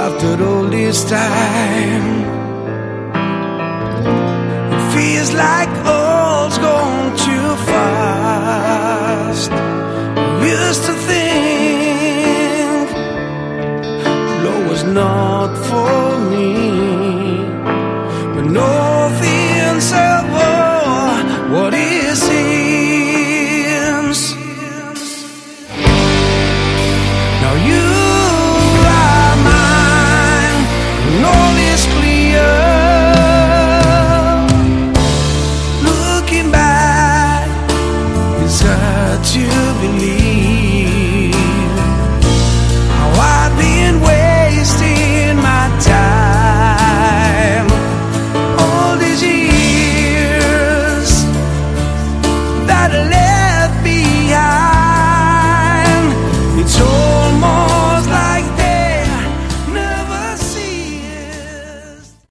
after all this time. It feels like all's gone too fast. Used to think love was not for me, but nothing's ever what it seems. Now you